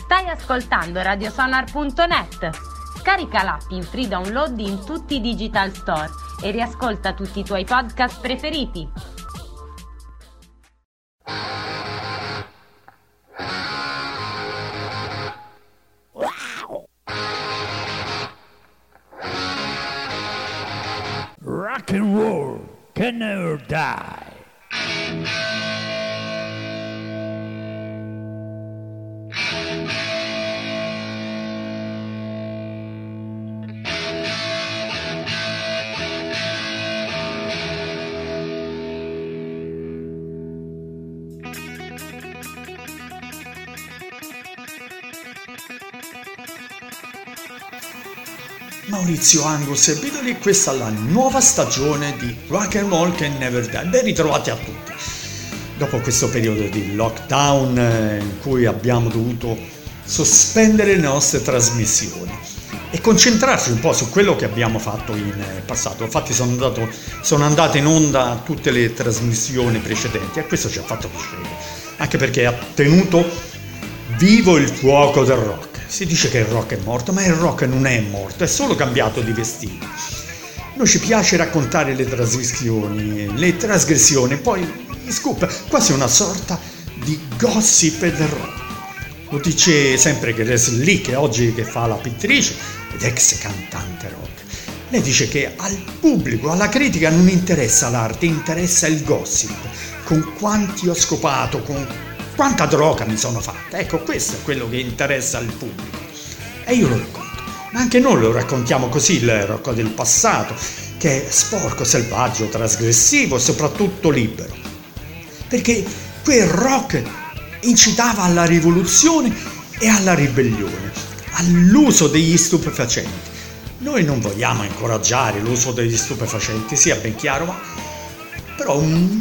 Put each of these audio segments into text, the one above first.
Stai ascoltando radiosonar.net. Scarica l'app in free download in tutti i digital store e riascolta tutti i tuoi podcast preferiti. Rock and roll can never die. Maurizio Angus e Bidoli, questa è la nuova stagione di Rock and Roll Can Never Die. Ben ritrovati a tutti. Dopo questo periodo di lockdown in cui abbiamo dovuto sospendere le nostre trasmissioni e concentrarci un po' su quello che abbiamo fatto in passato. Infatti sono andate in onda tutte le trasmissioni precedenti e questo ci ha fatto piacere, anche perché ha tenuto vivo il fuoco del rock. Si dice che il rock è morto, ma il rock non è morto, è solo cambiato di vestito. Noi ci piace raccontare le trasgressioni, poi gli scoop, quasi una sorta di gossip del rock. Lo dice sempre Grace Lee, che oggi che fa la pittrice ed ex cantante rock. Lei dice che al pubblico, alla critica non interessa l'arte, interessa il gossip. Con quanti ho scopato, con quanta droga mi sono fatta. Ecco, questo è quello che interessa al pubblico. E io lo racconto. Ma anche noi lo raccontiamo così, il rock del passato, che è sporco, selvaggio, trasgressivo e soprattutto libero. Perché quel rock incitava alla rivoluzione e alla ribellione, all'uso degli stupefacenti. Noi non vogliamo incoraggiare l'uso degli stupefacenti, sia ben chiaro, ma però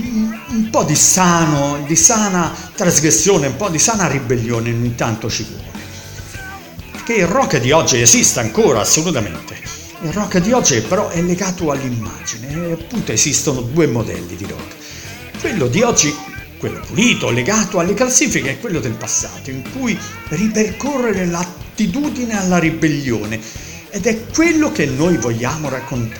un po' di sana trasgressione, un po' di sana ribellione ogni tanto ci vuole. Perché il rock di oggi esiste ancora, assolutamente. Il rock di oggi però è legato all'immagine, e appunto esistono due modelli di rock. Quello di oggi, quello pulito, legato alle classifiche, è quello del passato, in cui ripercorrere l'attitudine alla ribellione, ed è quello che noi vogliamo raccontare.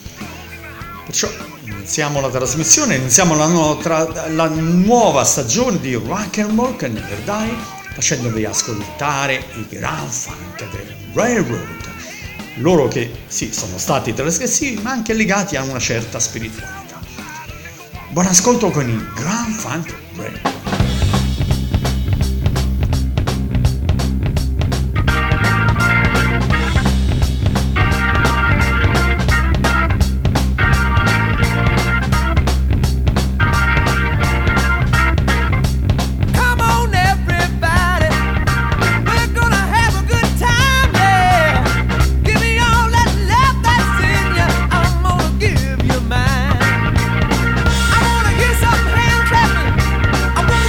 Perciò iniziamo la trasmissione, iniziamo la nuova stagione di Rock and Roll Can Never Die, facendovi ascoltare i Grand Funk del Railroad, loro che sì, sono stati trasgressivi ma anche legati a una certa spiritualità. Buon ascolto con i Grand Funk Railroad. I wanna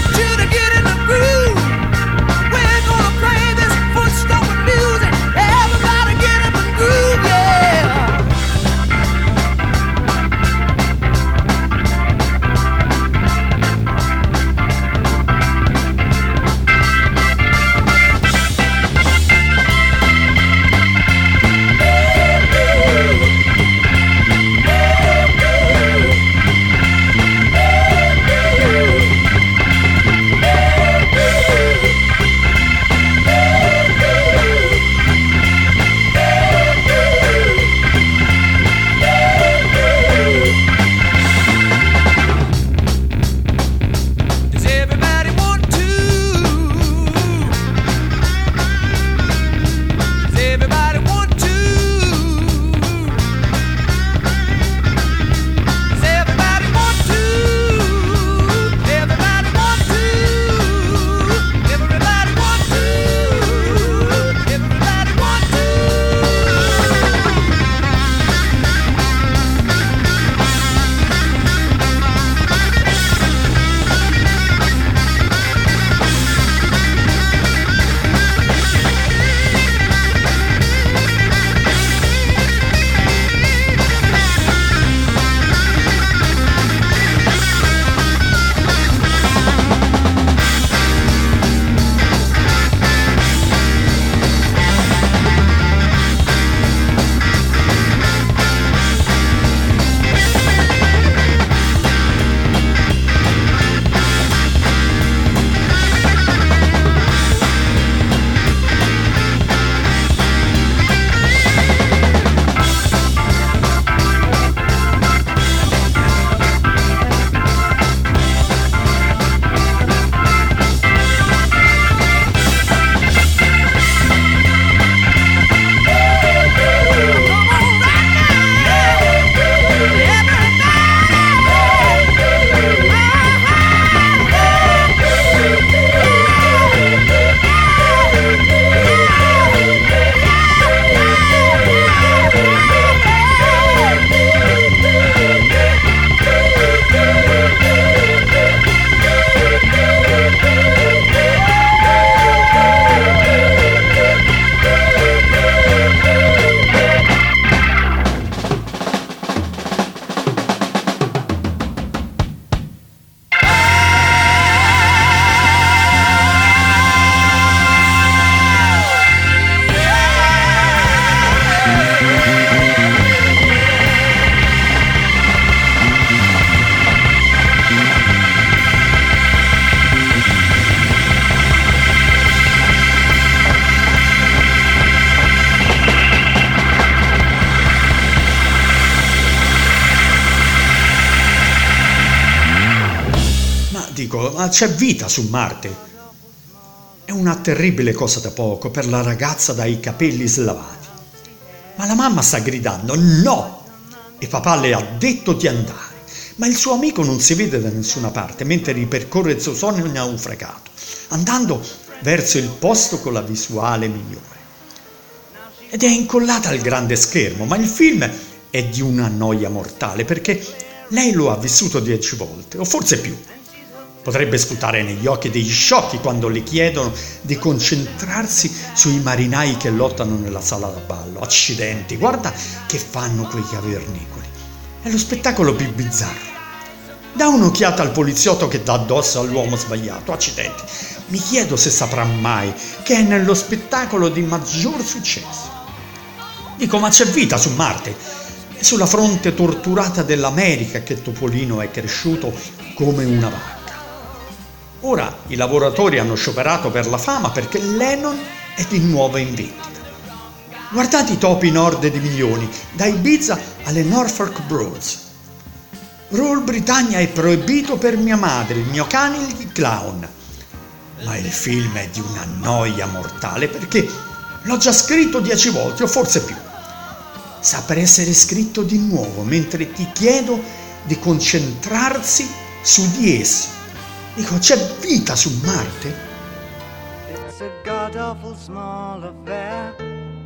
ma c'è vita su Marte? È una terribile cosa da poco per la ragazza dai capelli slavati. Ma la mamma sta gridando no! E papà le ha detto di andare. Ma il suo amico non si vede da nessuna parte mentre ripercorre il suo sogno naufragato, andando verso il posto con la visuale migliore. Ed è incollata al grande schermo, ma il film è di una noia mortale perché lei lo ha vissuto 10 volte, o forse più. Potrebbe sputare negli occhi degli sciocchi quando le chiedono di concentrarsi sui marinai che lottano nella sala da ballo. Accidenti, guarda che fanno quei cavernicoli. È lo spettacolo più bizzarro. Dà un'occhiata al poliziotto che dà addosso all'uomo sbagliato. Accidenti, mi chiedo se saprà mai che è nello spettacolo di maggior successo. Dico, ma c'è vita su Marte? È sulla fronte torturata dell'America che Topolino è cresciuto come una vacca. Ora i lavoratori hanno scioperato per la fama perché Lennon è di nuovo in vendita. Guardate i topi in orde di milioni, da Ibiza alle Norfolk Broads. Rule Britannia è proibito per mia madre, il mio cane il clown. Ma il film è di una noia mortale perché l'ho già scritto 10 volte o forse più. Sta per essere scritto di nuovo mentre ti chiedo di concentrarsi su di esso. Dico, c'è vita su Marte? It's a god-awful small affair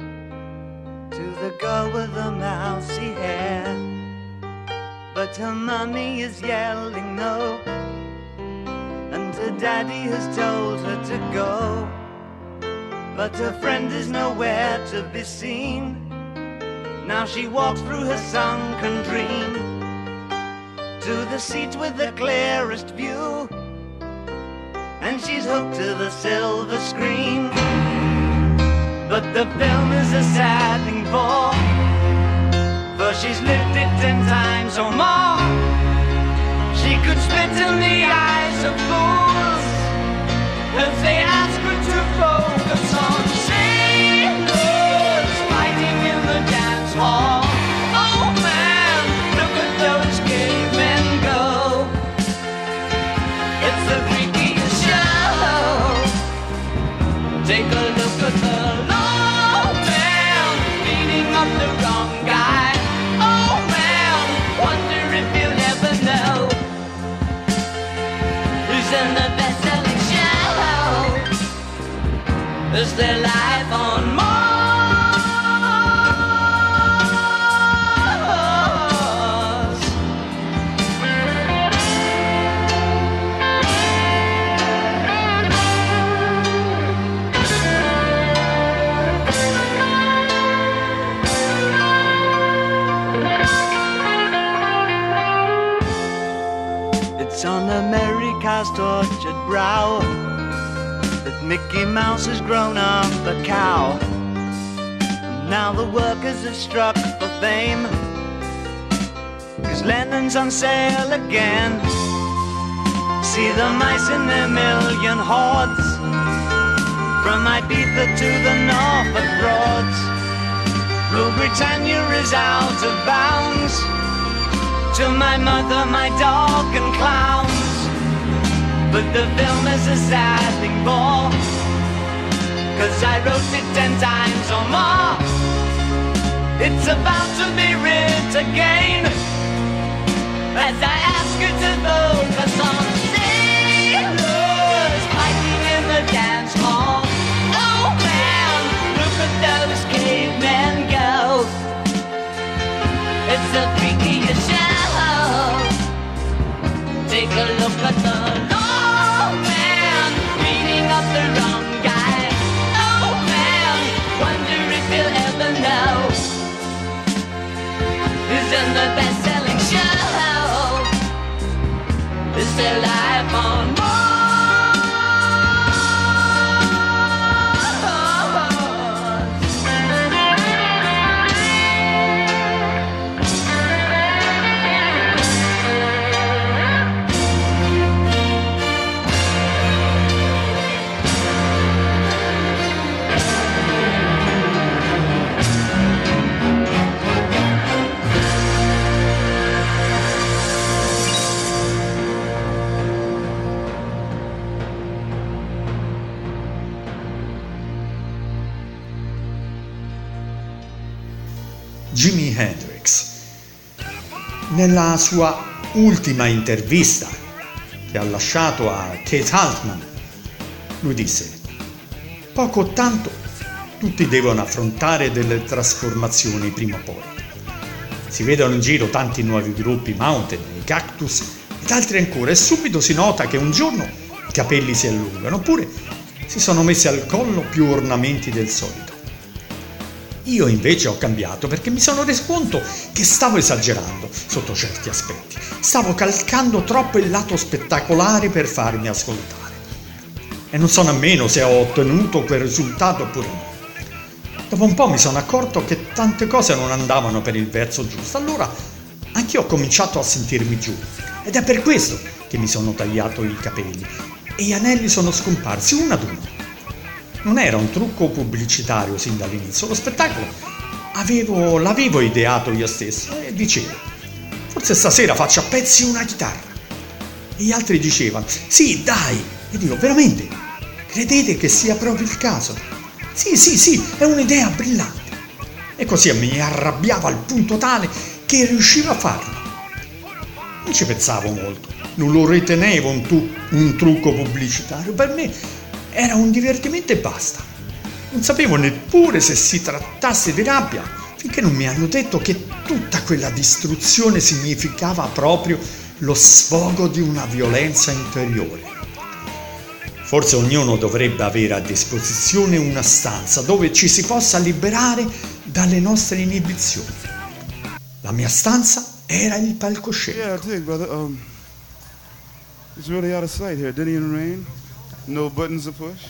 to the girl with the mousy hair, but her mommy is yelling no, and her daddy has told her to go, but her friend is nowhere to be seen. Now she walks through her sunken dream to the seat with the clearest view, and she's hooked to the silver screen. But the film is a sad thing for she's lived it 10 times or more. She could spit in the eyes of fools if they ask her to focus on sailors fighting in the dance hall. Oh man, look at those cavemen go. It's the freakiest show. Take a look at the low man beating up the wrong guy. Oh man, wonder if you'll ever know who's in the best-selling show. Is their life on Mars? It's on America's tortured brow that Mickey Mouse has grown up a cow. Now the workers have struck for fame, 'cause Lennon's on sale again. See the mice in their million hordes, from Ibiza to the Norfolk Broads. Rule Britannia is out of bounds, to my mother, my dog and clowns. But the film is a sad thing for, 'cause I wrote it 10 times or more. It's about to be writ again, as I ask you to focus on sailors fighting in the dance hall. Oh man, look at those cavemen go. It's the freakiest show. Take a look at the low man beating up the wrong guy. Oh man, wonder if you'll ever know who's in the best-selling show. Is there Jimi Hendrix. Nella sua ultima intervista che ha lasciato a Keith Altman, lui disse: poco o tanto tutti devono affrontare delle trasformazioni prima o poi. Si vedono in giro tanti nuovi gruppi, Mountain, i Cactus ed altri ancora, e subito si nota che un giorno i capelli si allungano, oppure si sono messi al collo più ornamenti del solito. Io invece ho cambiato perché mi sono reso conto che stavo esagerando sotto certi aspetti. Stavo calcando troppo il lato spettacolare per farmi ascoltare. E non so nemmeno se ho ottenuto quel risultato oppure no. Dopo un po' mi sono accorto che tante cose non andavano per il verso giusto. Allora anch'io ho cominciato a sentirmi giù. Ed è per questo che mi sono tagliato i capelli. E gli anelli sono scomparsi uno ad uno. Non era un trucco pubblicitario sin dall'inizio, lo spettacolo l'avevo ideato io stesso e dicevo: forse stasera faccio a pezzi una chitarra. E gli altri dicevano: sì, dai. E dico: veramente? Credete che sia proprio il caso? Sì, è un'idea brillante. E così mi arrabbiavo al punto tale che riuscivo a farlo. Non ci pensavo molto, non lo ritenevo un trucco pubblicitario, per me era un divertimento e basta. Non sapevo neppure se si trattasse di rabbia, finché non mi hanno detto che tutta quella distruzione significava proprio lo sfogo di una violenza interiore. Forse ognuno dovrebbe avere a disposizione una stanza dove ci si possa liberare dalle nostre inibizioni. La mia stanza era il palcoscenico. Yeah, I dig, brother. It's really out of sight here. Didn't even rain. No buttons to push.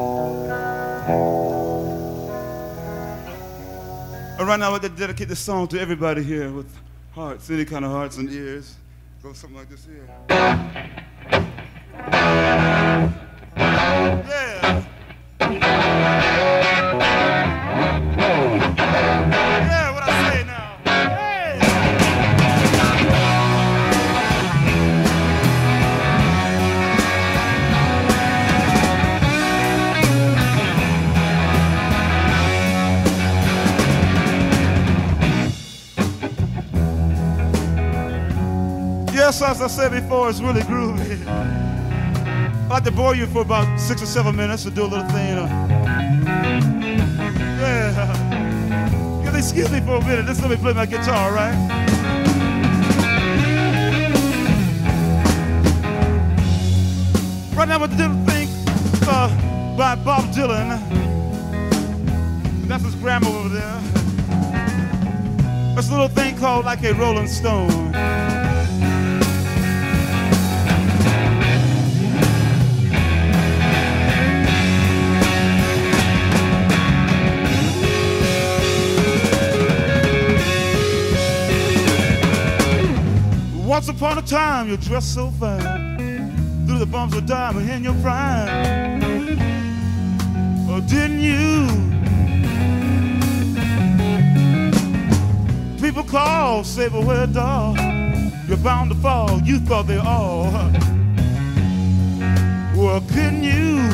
Right now, I'd like to dedicate this song to everybody here with hearts, any kind of hearts and ears. Go something like this here. Yeah. Yeah, what I say now. Hey. Yes, as I said before, it's really groovy. I'd like to bore you for about 6 or 7 minutes to do a little thing. Yeah. Excuse me for a minute. Just let me play my guitar, all right? Right now, with the little thing by Bob Dylan. That's his grandma over there. It's a little thing called Like a Rolling Stone. Once upon a time, you dressed so fine, through the bumps of diamond in your prime. Oh, didn't you? People call, say, but where, dog? You're bound to fall. You thought they all. Well, couldn't you?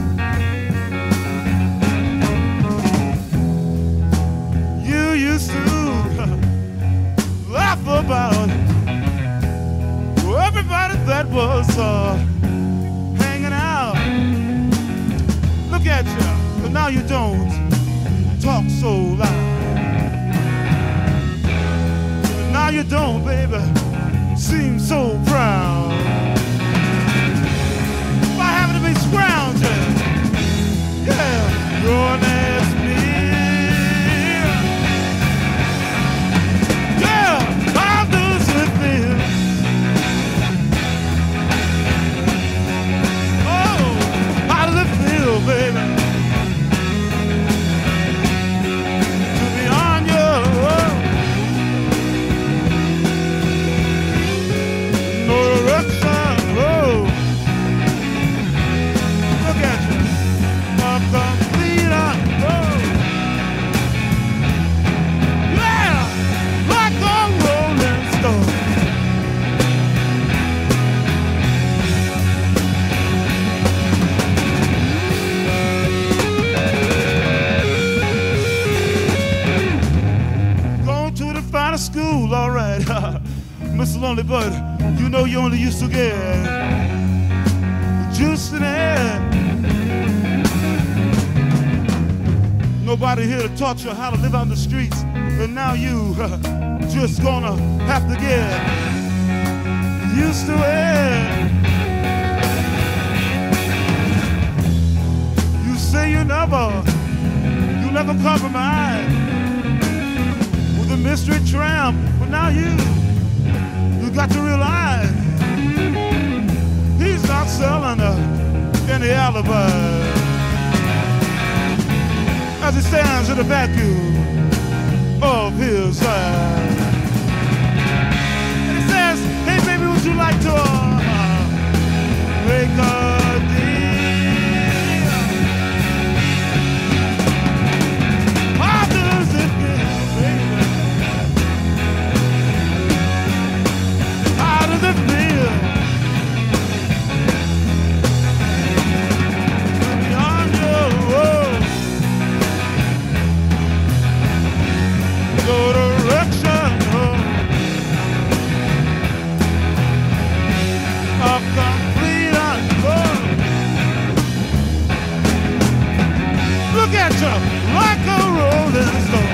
You used to laugh about everybody that was hanging out. Look at you, but now you don't talk so loud. Now you don't, baby, seem so proud. If I happen to be scrounging, yeah, you're an ass me. Yeah, how does it feel? Baby, to be on your own. No, so lonely, but you know you only used to get juice in it. Nobody here to taught you how to live out in the streets, and now you just gonna have to get used to it. You say you never compromise with a mystery tramp, but now you got to realize he's not selling any alibi as he stands in the vacuum of his life. And he says, hey baby, would you like to make a deal? How does it feel, baby? How does it feel? To be on your road, no direction, of complete unknown. Look at you, like a rolling stone.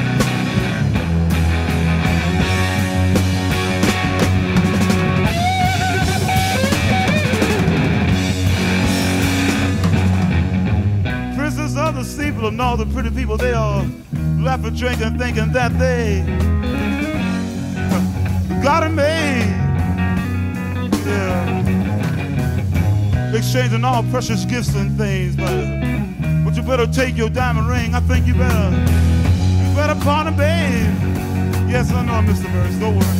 Princess of the steeple and all the pretty people, they all laugh and drink and thinking that they got it made. Yeah. Exchanging all precious gifts and things, but you better take your diamond ring. I think you better pawn it, babe. Yes, I know, Mr. Burris, don't worry.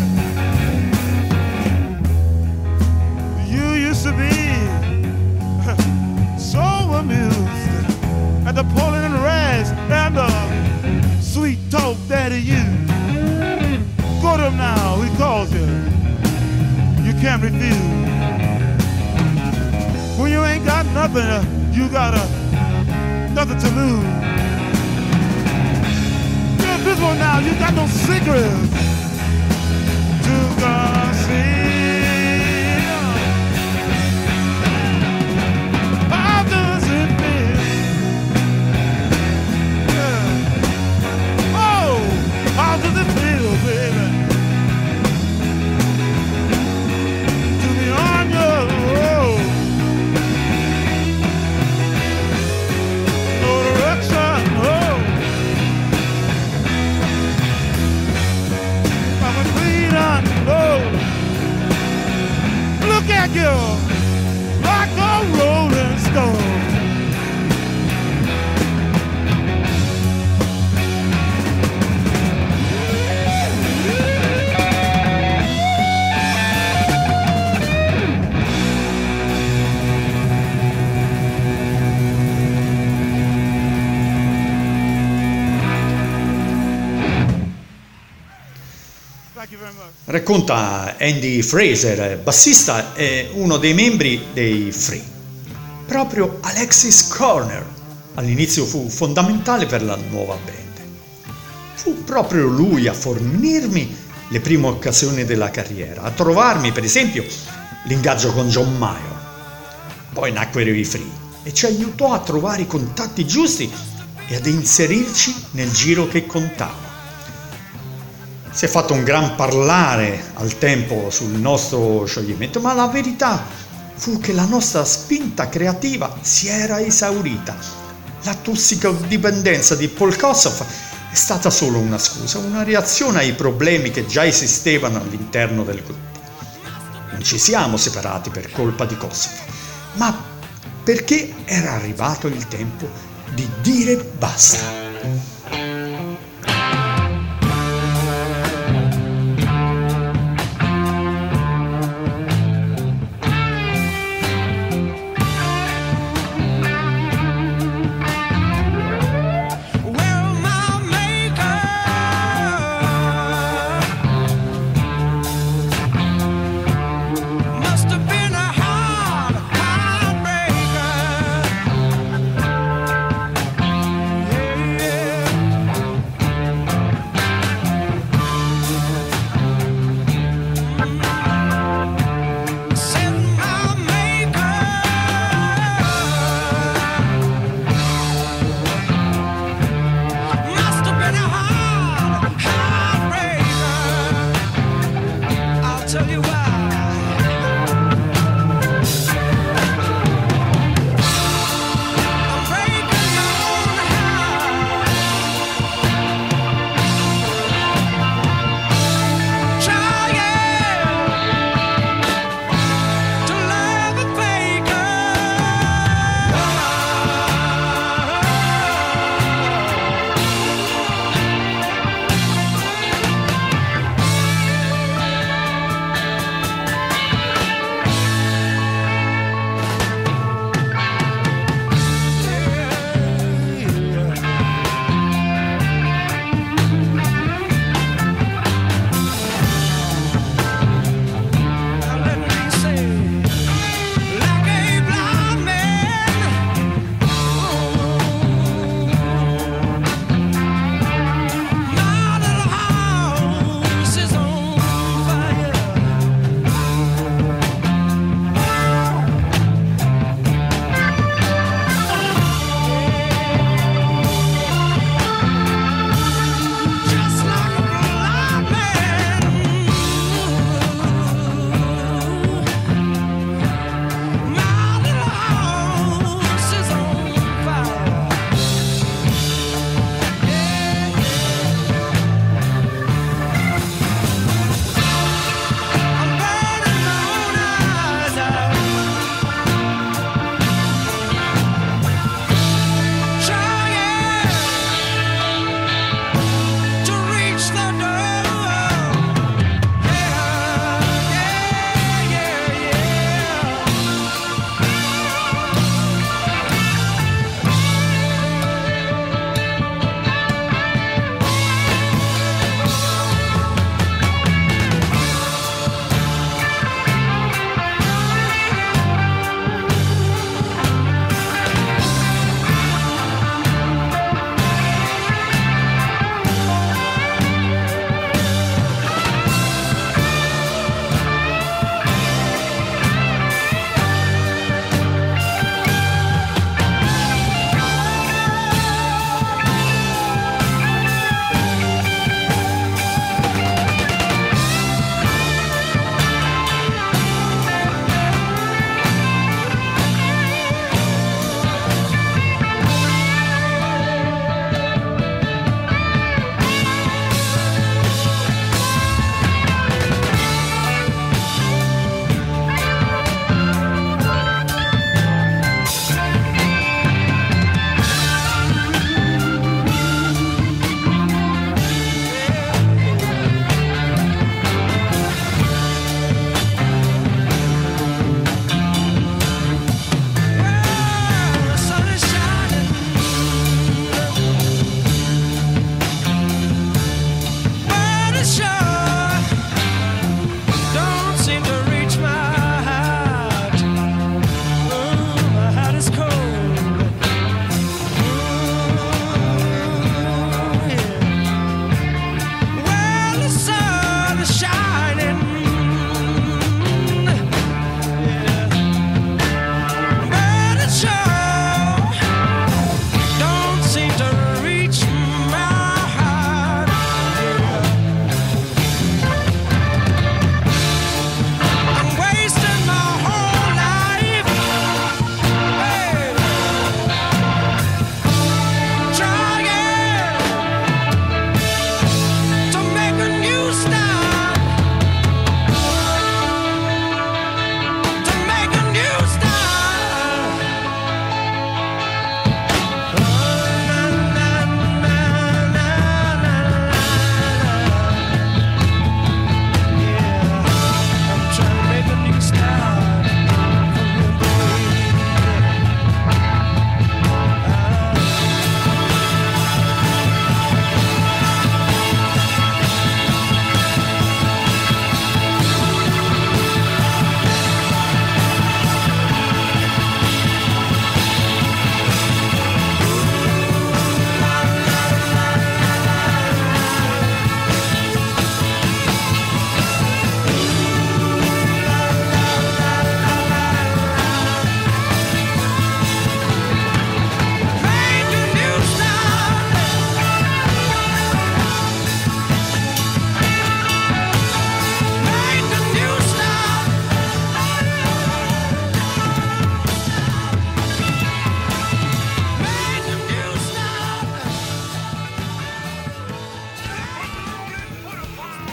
You used to be so amused at the pulling and rags and the sweet talk daddy you. Go to him now, he calls you. You can't refuse. When you ain't got nothing, you got nothing to lose. You're invisible now, you got no secrets to conceal. How does it feel? Yeah. Oh, how does it feel, baby? To be on your road. No direction, oh. I'm a clean unknown. Look at you, like a rolling stone. Racconta Andy Fraser, bassista e uno dei membri dei Free. Proprio Alexis Corner all'inizio fu fondamentale per la nuova band. Fu proprio lui a fornirmi le prime occasioni della carriera, a trovarmi per esempio l'ingaggio con John Mayer. Poi nacquero i Free e ci aiutò a trovare i contatti giusti e ad inserirci nel giro che contava. Si è fatto un gran parlare al tempo sul nostro scioglimento, ma la verità fu che la nostra spinta creativa si era esaurita. La tossicodipendenza di Paul Kossoff è stata solo una scusa, una reazione ai problemi che già esistevano all'interno del gruppo. Non ci siamo separati per colpa di Kossoff, ma perché era arrivato il tempo di dire basta. Yeah.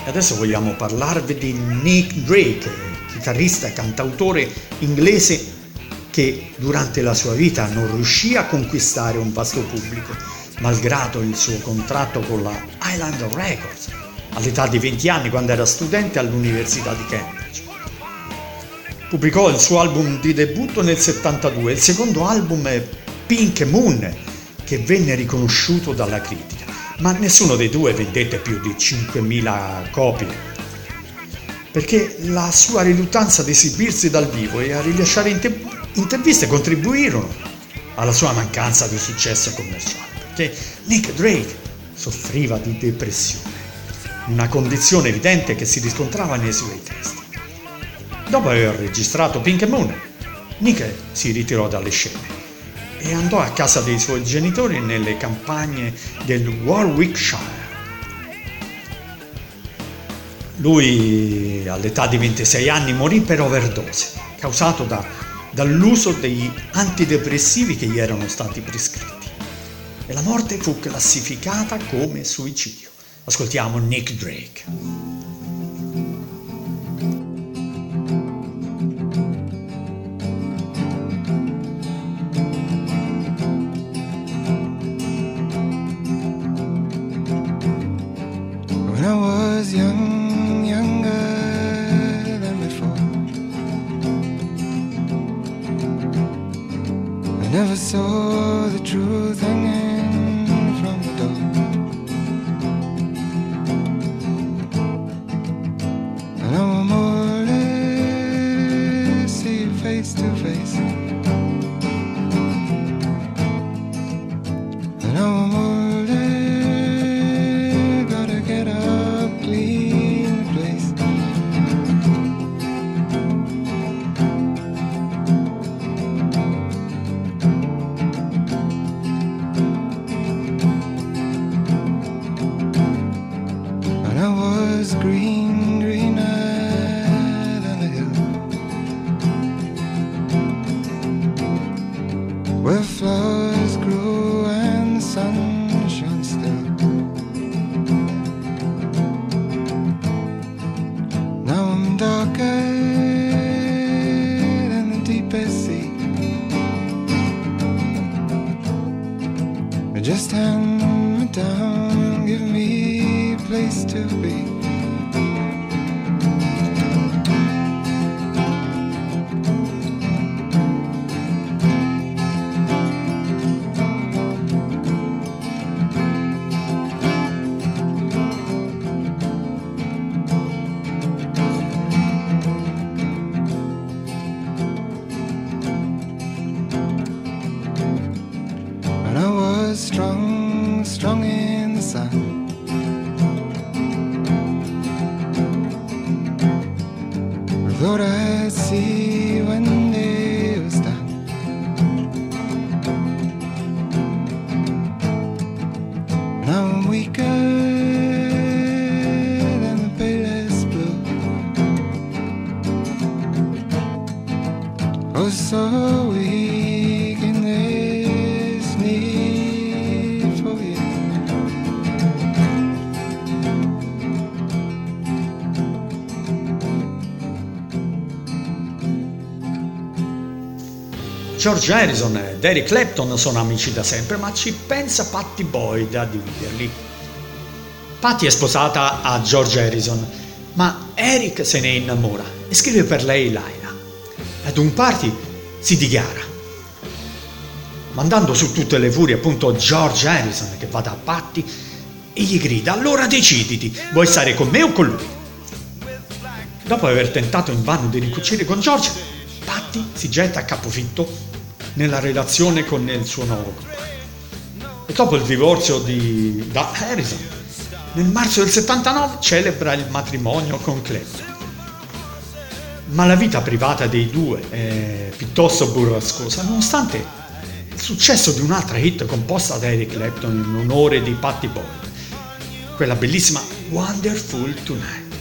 Adesso vogliamo parlarvi di Nick Drake, chitarrista e cantautore inglese che durante la sua vita non riuscì a conquistare un vasto pubblico, malgrado il suo contratto con la Island Records all'età di 20 anni quando era studente all'Università di Cambridge. Pubblicò il suo album di debutto nel 72, il secondo album è Pink Moon, che venne riconosciuto dalla critica, ma nessuno dei due vendette più di 5.000 copie, perché la sua riluttanza ad esibirsi dal vivo e a rilasciare interviste contribuirono alla sua mancanza di successo commerciale, perché Nick Drake soffriva di depressione, una condizione evidente che si riscontrava nei suoi testi. Dopo aver registrato Pink Moon, Nick si ritirò dalle scene e andò a casa dei suoi genitori nelle campagne del Warwickshire. Lui all'età di 26 anni morì per overdose, causato dall'uso degli antidepressivi che gli erano stati prescritti. E la morte fu classificata come suicidio. Ascoltiamo Nick Drake. When I was young, younger than before, I never saw the truth hanging from the door. And now I'm older, see you face to face. And now I'm older, where flowers grew and the sun shone still. Now I'm darker than the deepest sea. Just hand me down, give me a place to be. Strong in the sun. I thought I'd see when day was done. Now I'm weaker than the palest blue. Oh, so weak in this need for you. George Harrison ed Eric Clapton sono amici da sempre, ma ci pensa Pattie Boyd a dividerli. Pattie è sposata a George Harrison, ma Eric se ne innamora e scrive per lei Laila. Ad un party si dichiara, mandando su tutte le furie appunto George Harrison, che va da Pattie e gli grida: allora deciditi, vuoi stare con me o con lui? Dopo aver tentato invano di ricucire con George, Pattie si getta a capofitto nella relazione con il suo nuovo compagno. E dopo il divorzio da Harrison, nel marzo del 79 celebra il matrimonio con Clapton. Ma la vita privata dei due è piuttosto burrascosa, nonostante il successo di un'altra hit composta da Eric Clapton in onore di Pattie Boyd, quella bellissima Wonderful Tonight.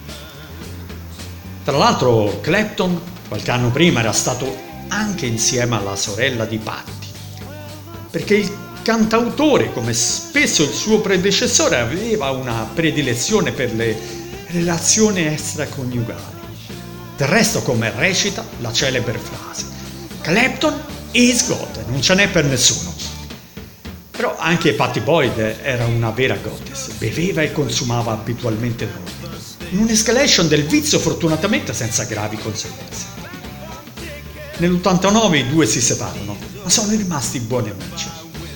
Tra l'altro Clapton qualche anno prima era stato anche insieme alla sorella di Pattie, perché il cantautore, come spesso il suo predecessore, aveva una predilezione per le relazioni extraconiugali. Del resto, come recita la celebre frase, Clapton is God, non ce n'è per nessuno. Però anche Pattie Boyd era una vera goddess, beveva e consumava abitualmente droghe, in un'escalation del vizio fortunatamente senza gravi conseguenze. Nell'89 i due si separano, ma sono rimasti buoni amici.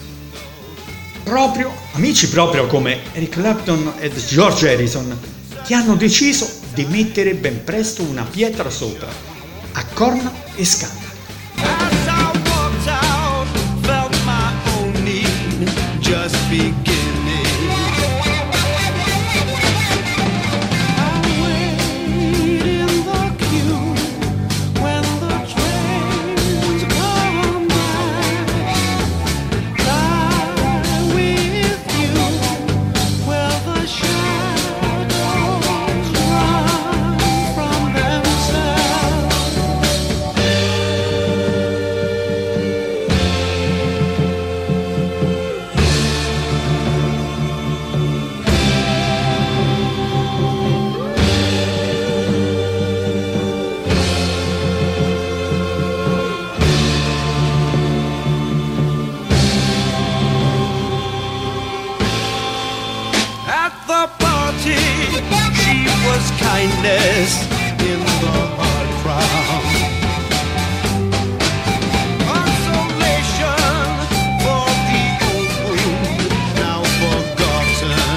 Amici proprio come Eric Clapton e George Harrison, che hanno deciso di mettere ben presto una pietra sopra a corna e scandalo. As I walked out, felt my own need just beginning. I wait in the queue when the trains come by. Lie with you where the shadows run from themselves. At the party, she was kindness in the hard crowd. Consolation for the old wound now forgotten.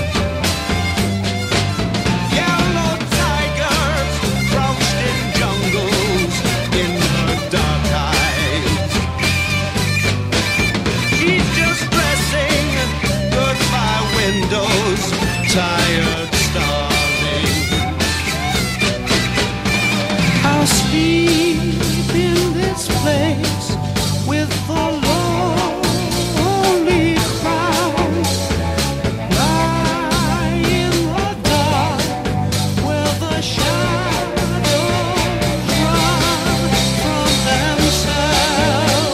Yellow tigers crouched in jungles in her dark eyes. She's just dressing goodbye windows, tired, starving. I'll sleep in this place with the lonely crowd. Lie in the dark where the shadows run from themselves.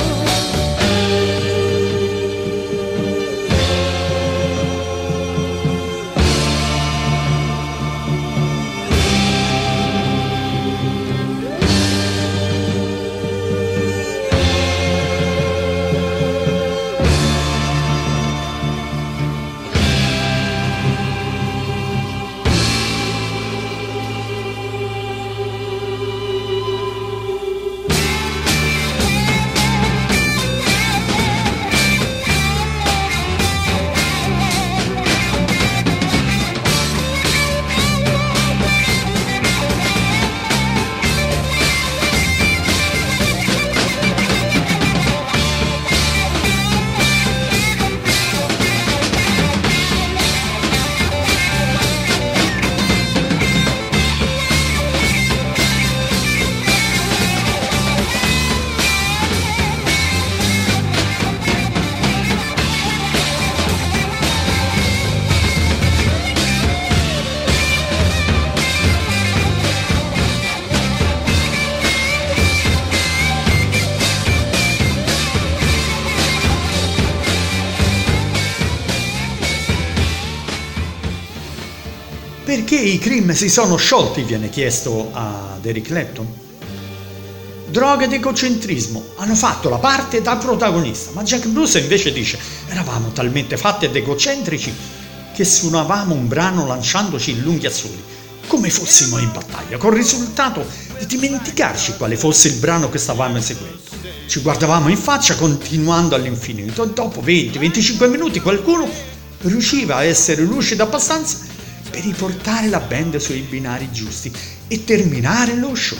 Perché i Cream si sono sciolti, viene chiesto ad Eric Clapton. Droga ed egocentrismo hanno fatto la parte da protagonista, ma Jack Bruce invece dice: eravamo talmente fatti ed egocentrici che suonavamo un brano lanciandoci in lunghi assoli, come fossimo in battaglia, col risultato di dimenticarci quale fosse il brano che stavamo eseguendo. Ci guardavamo in faccia continuando all'infinito e dopo 20-25 minuti qualcuno riusciva a essere lucido abbastanza per riportare la band sui binari giusti e terminare lo show.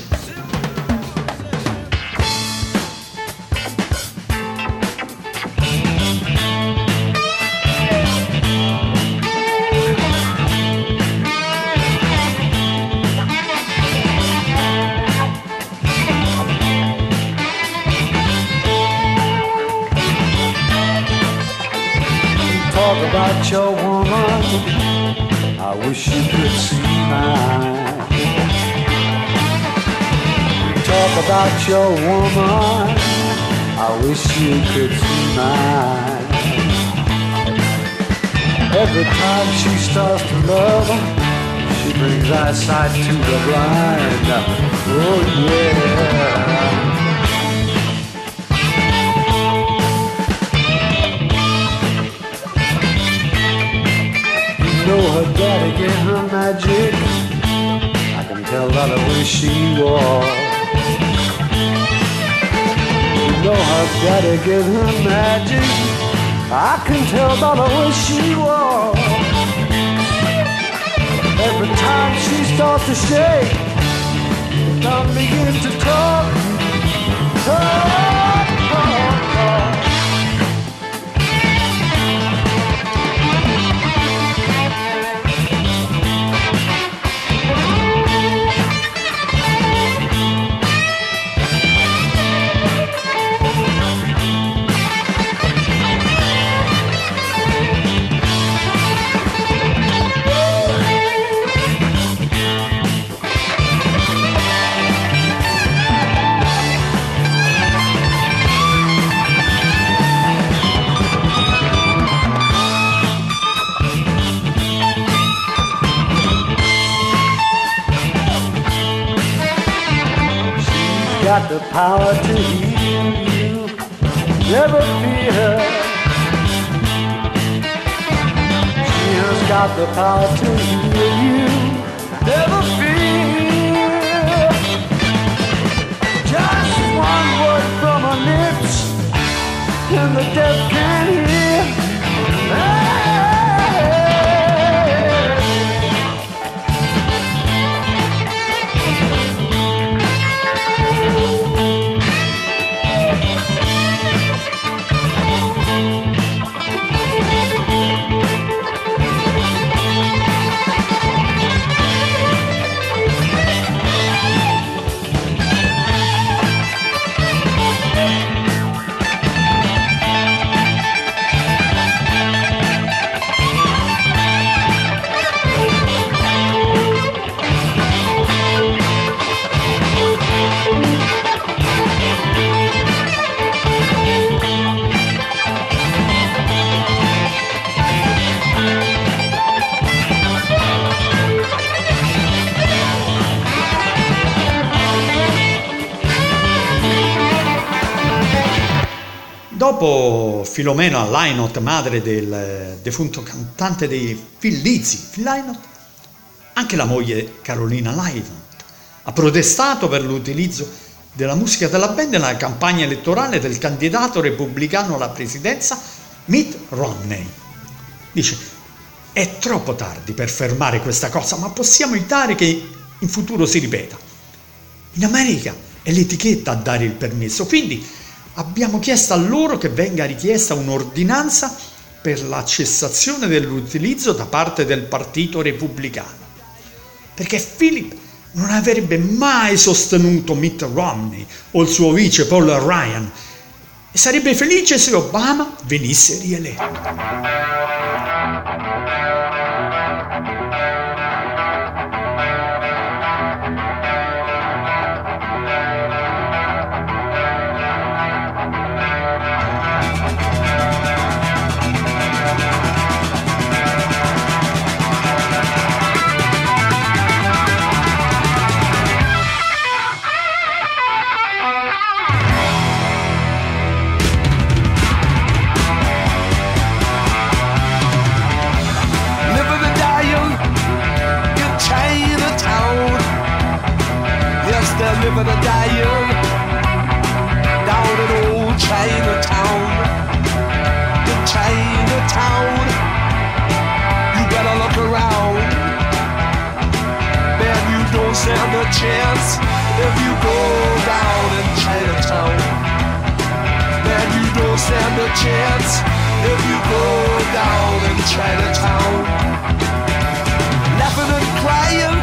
Talk about your woman, I wish you could see mine. Talk about your woman, I wish you could see mine. Every time she starts to love him, She brings eyesight to the blind. Oh yeah. You know her daddy gave her magic. I can tell by the way she walks. You know her daddy gave her magic. I can tell by the way she walks. Every time she starts to shake, the tongue begins to talk. Got the power to heal you, never fear. She has got the power to heal you, never fear. Just one word from her lips, and the deaf can hear. Dopo Filomena Lynott, madre del defunto cantante dei Phil Lizzy, Phil Lynott, anche la moglie Carolina Lynott ha protestato per l'utilizzo della musica della band nella campagna elettorale del candidato repubblicano alla presidenza Mitt Romney. Dice: è troppo tardi per fermare questa cosa, ma possiamo evitare che in futuro si ripeta. In America è l'etichetta a dare il permesso, quindi abbiamo chiesto a loro che venga richiesta un'ordinanza per la cessazione dell'utilizzo da parte del Partito Repubblicano, perché Philip non avrebbe mai sostenuto Mitt Romney o il suo vice Paul Ryan e sarebbe felice se Obama venisse rieletto. Living and dying down in old Chinatown. In Chinatown, you better look around. Man, you don't stand a chance if you go down in Chinatown. Man, you don't stand a chance if you go down in Chinatown. Laughing and crying,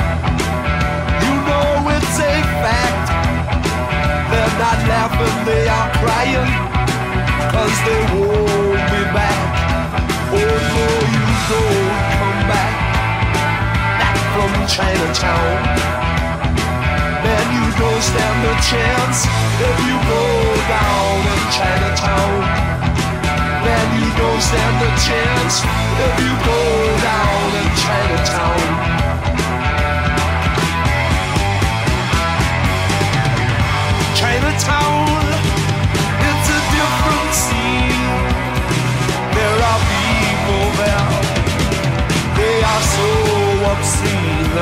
it's a fact. They're not laughing, they are crying, 'cause they won't be back. Oh no, you don't come back from Chinatown. Man, you don't stand a chance if you go down in Chinatown. Man, you don't stand a chance if you go down in Chinatown.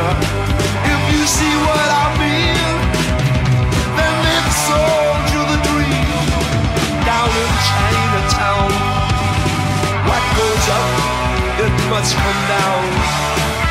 If you see what I mean, then they've sold you the dream. Down in Chinatown, what goes up, it must come down.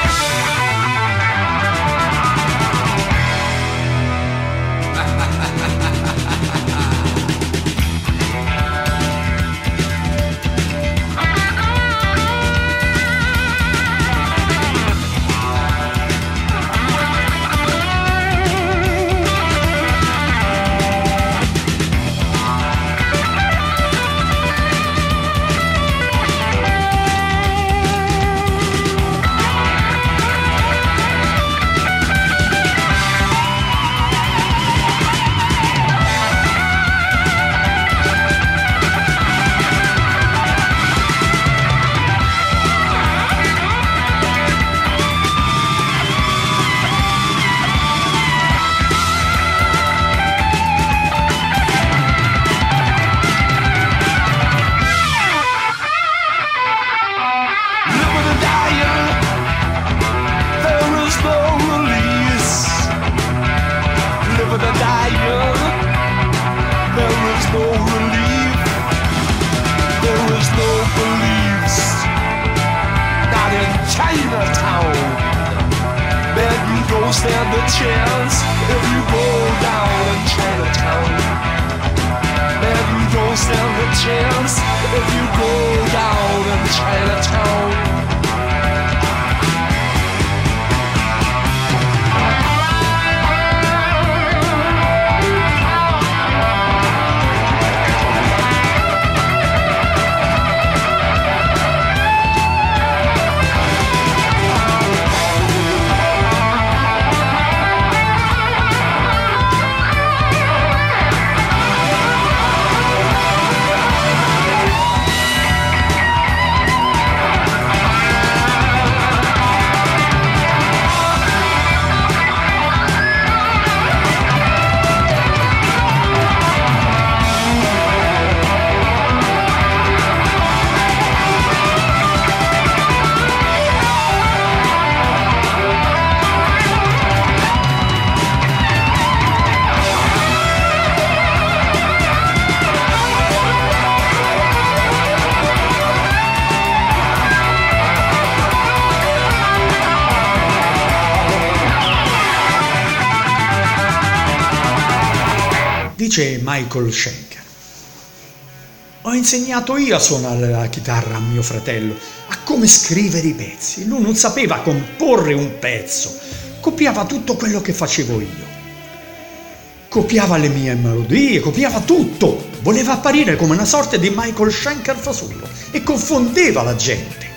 Stand a chance if you go down in Chinatown. Man, you don't stand a chance if you go down in Chinatown. Dice Michael Schenker: ho insegnato io a suonare la chitarra a mio fratello, a come scrivere i pezzi. Lui non sapeva comporre un pezzo, copiava tutto quello che facevo io, copiava le mie melodie, copiava tutto, voleva apparire come una sorta di Michael Schenker fasullo e confondeva la gente.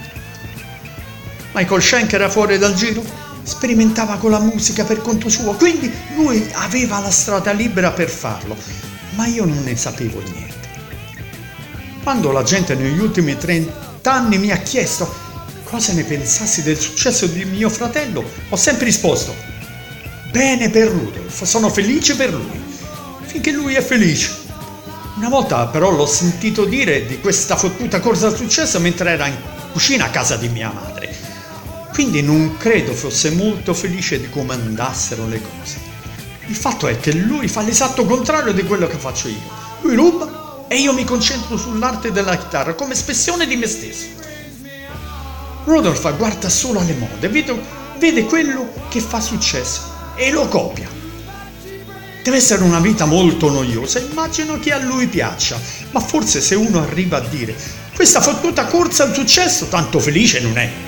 Michael Schenker era fuori dal giro, sperimentava con la musica per conto suo, quindi lui aveva la strada libera per farlo, ma io non ne sapevo niente. Quando la gente negli ultimi 30 anni mi ha chiesto cosa ne pensassi del successo di mio fratello, ho sempre risposto: bene per Rudolf, sono felice per lui, finché lui è felice. Una volta però l'ho sentito dire di questa fottuta corsa al successo mentre era in cucina a casa di mia madre. Quindi non credo fosse molto felice di come andassero le cose. Il fatto è che lui fa l'esatto contrario di quello che faccio io. Lui ruba e io mi concentro sull'arte della chitarra come espressione di me stesso. Rudolf guarda solo alle mode, vede quello che fa successo e lo copia. Deve essere una vita molto noiosa, immagino che a lui piaccia, ma forse se uno arriva a dire questa fottuta corsa al successo, tanto felice non è.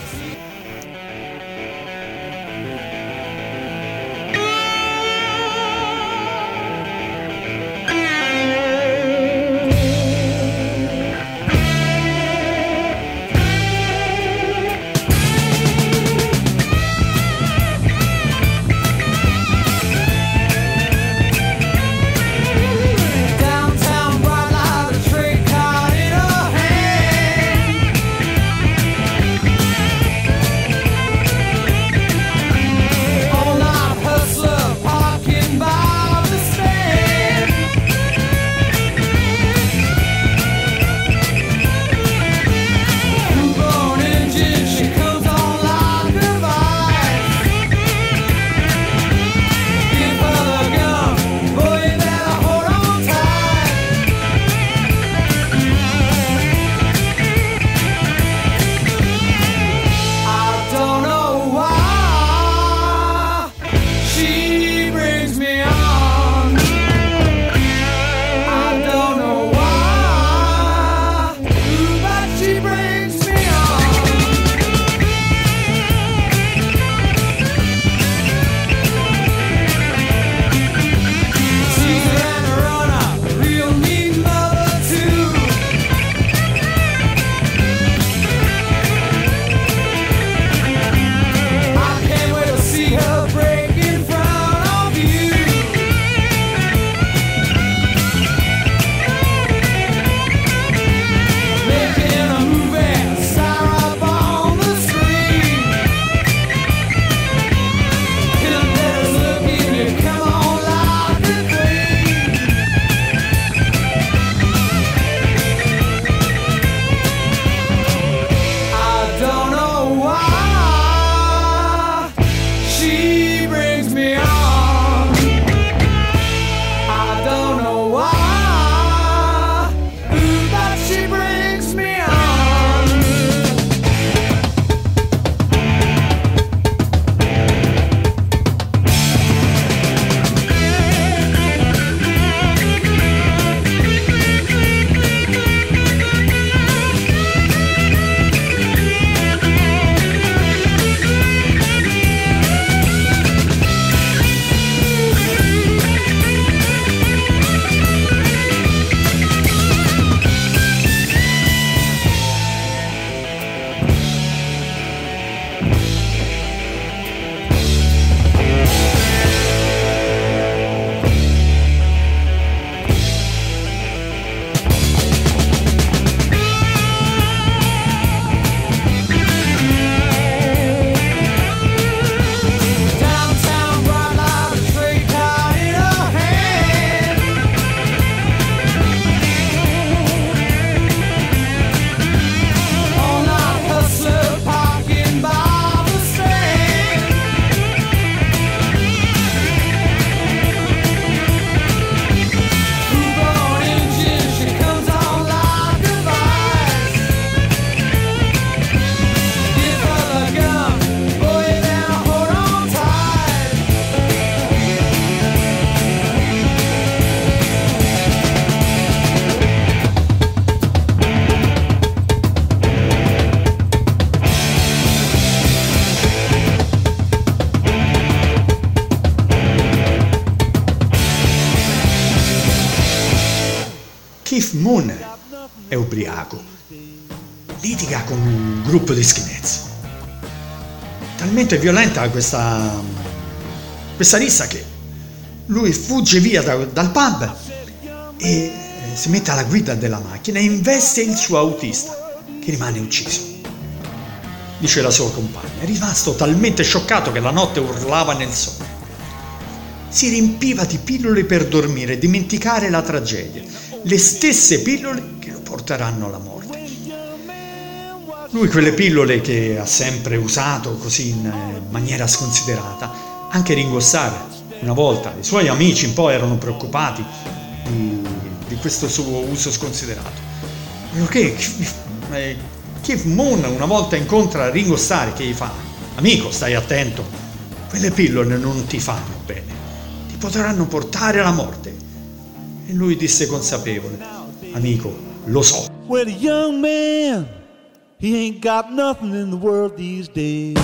Moon è ubriaco, litiga con un gruppo di skinheads. Talmente violenta questa rissa che lui fugge via dal pub e si mette alla guida della macchina e investe il suo autista, che rimane ucciso. Dice la sua compagna, è rimasto talmente scioccato che la notte urlava nel sonno. Si riempiva di pillole per dormire e dimenticare la tragedia, le stesse pillole che lo porteranno alla morte. Lui quelle pillole che ha sempre usato così in maniera sconsiderata. Anche Ringo Starr, una volta, i suoi amici un po' erano preoccupati di questo suo uso sconsiderato. Perché Keith Moon una volta incontra Ringo Starr che gli fa: amico, stai attento, quelle pillole non ti fanno bene, ti potranno portare alla morte. E lui disse consapevole: amico, lo so. Well, the young man, he ain't got nothing in the world these days.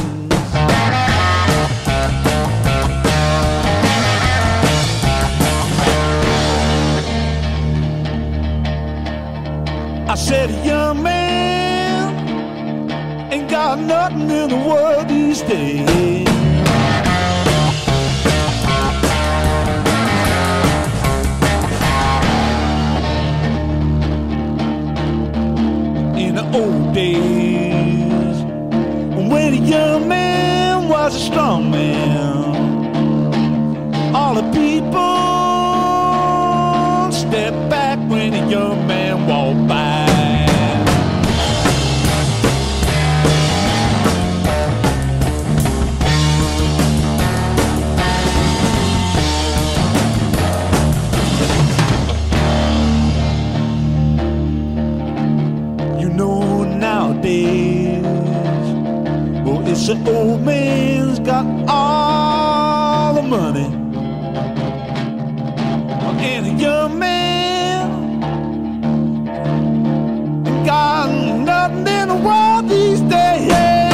I said a young man ain't got nothing in the world these days. In the old days, when a young man was a strong man, all the people stepped back when a young man walked by. Nowadays, well, it's an old man's got all the money, and a young man got nothing in the world these days.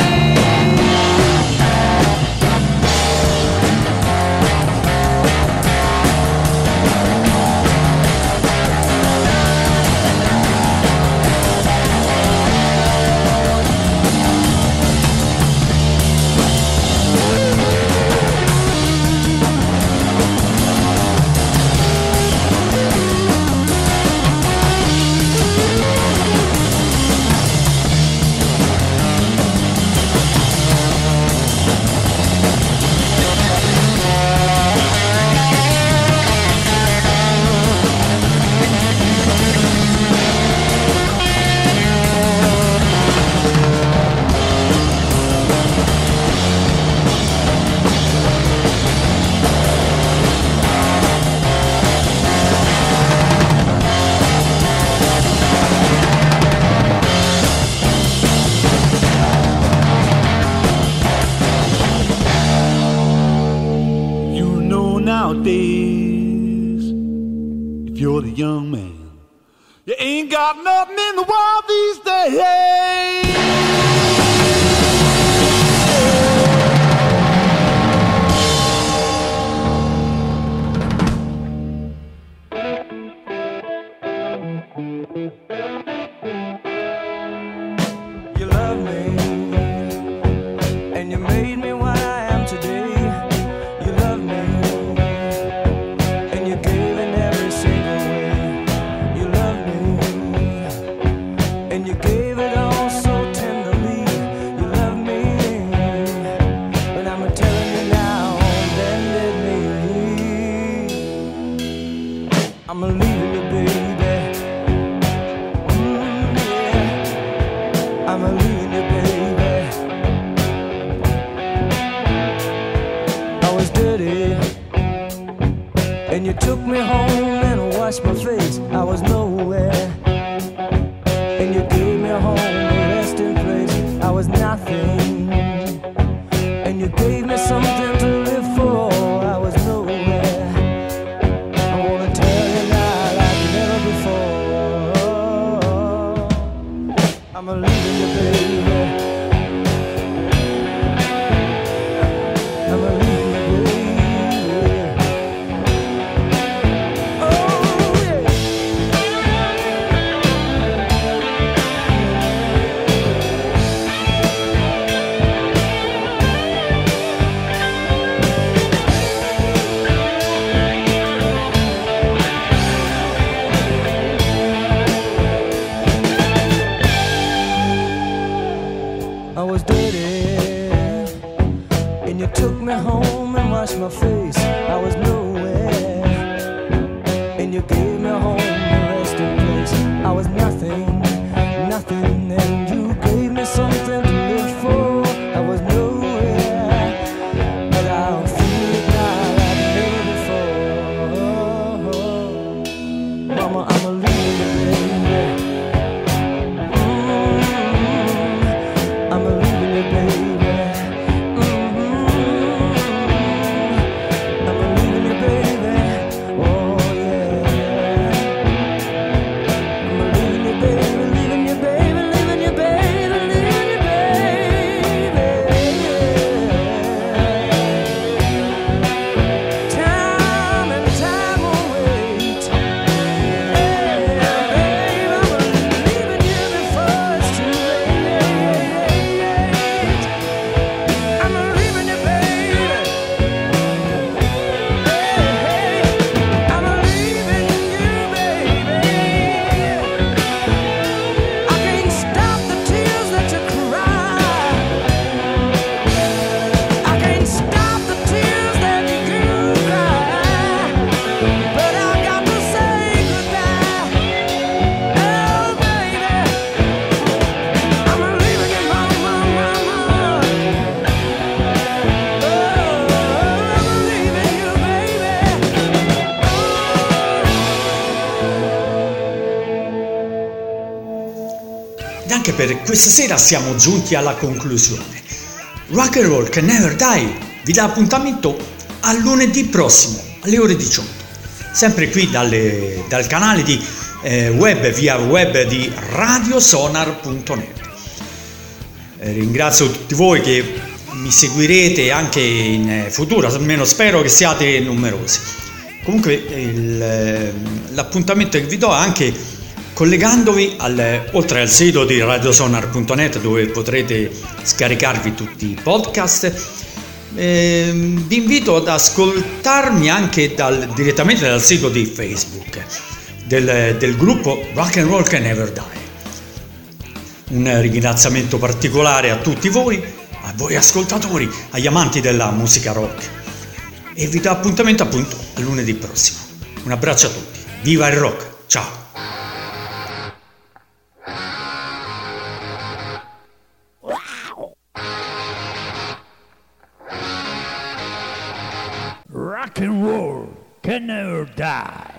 Nowadays, if you're the young man, you ain't got nothing in the world these days. You love me, and you made me what I am today. You love me, and you gave in every single way. You love me, and you gave it all so tenderly. You love me, but I'm telling you now, bended me. I'm leaving you, baby. I'm leaving you, baby. I was dirty, and you took me home and washed my face. I was nowhere, and you gave me a home, a resting place. I was nothing, and you gave me something to live for. I was nowhere. I wanna tell you now like never before. I'm leaving you, baby. I'm leaving you, baby. Oh, yeah. was dirty, and you took me home and washed my face. I was nowhere, and you gave me home a resting place. I was nothing, nothing, and you gave me something to live for. I was nowhere, but I feel it now like never before. Mama, I'm a leader, baby. I'm a leaving you, baby. I'm a leaving you, baby. Oh yeah. I'm a leaving you, baby, leaving you, baby, leaving you, baby, leaving you, baby. Time and time will wait. Yeah, babe, I'm leaving you before it's too late. I'm leaving you, baby. I'm leaving you, baby. I can't stop the tears that you cry. I can't stop the tears that you cry. But I got to say goodbye. Oh, baby, I'm leaving you, mama, mama. Oh, I'm leaving you, baby. Ed anche per questa sera siamo giunti alla conclusione. Rock and Roll Can Never Die vi dà appuntamento a lunedì prossimo alle ore 18, sempre qui dal canale di via web di radiosonar.net. Ringrazio tutti voi che mi seguirete anche in futuro, almeno spero che siate numerosi. Comunque l'appuntamento che vi do è anche collegandovi oltre al sito di radiosonar.net, dove potrete scaricarvi tutti i podcast. Vi invito ad ascoltarmi anche direttamente dal sito di Facebook del gruppo Rock and Roll Can Never Die. Un ringraziamento particolare a tutti voi, a voi ascoltatori, agli amanti della musica rock, e vi do appuntamento appunto a lunedì prossimo. Un abbraccio a tutti, viva il rock, ciao! Rock and roll can never die.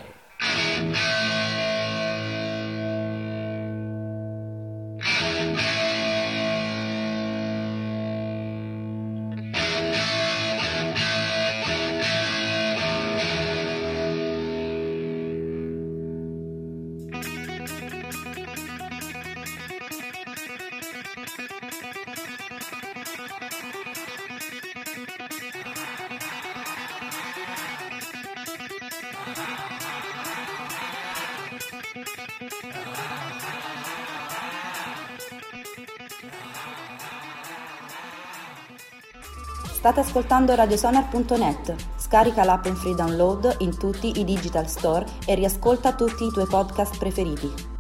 State ascoltando radiosonar.net. Scarica l'app in free download in tutti i digital store e riascolta tutti i tuoi podcast preferiti.